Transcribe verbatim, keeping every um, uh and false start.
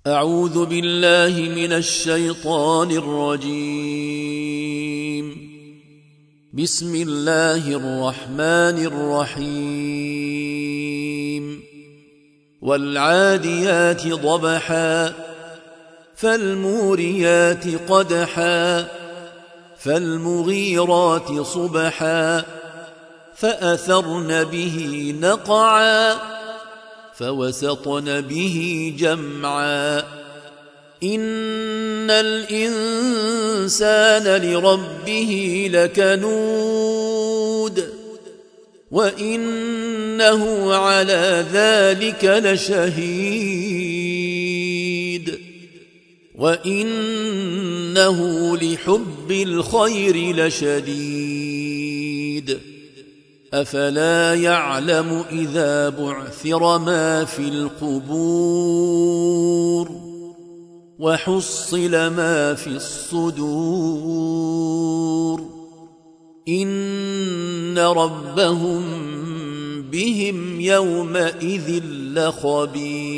أعوذ بالله من الشيطان الرجيم. بسم الله الرحمن الرحيم. والعاديات ضبحا فالموريات قدحا فالمغيرات صبحا فأثرن به نقعا فوسطن به جمعا إن الإنسان لربه لكنود وإنه على ذلك لشهيد وإنه لحب الخير لشديد أفلا يعلم إذا بعثر ما في القبور وحصل ما في الصدور إن ربهم بهم يومئذ لخبير.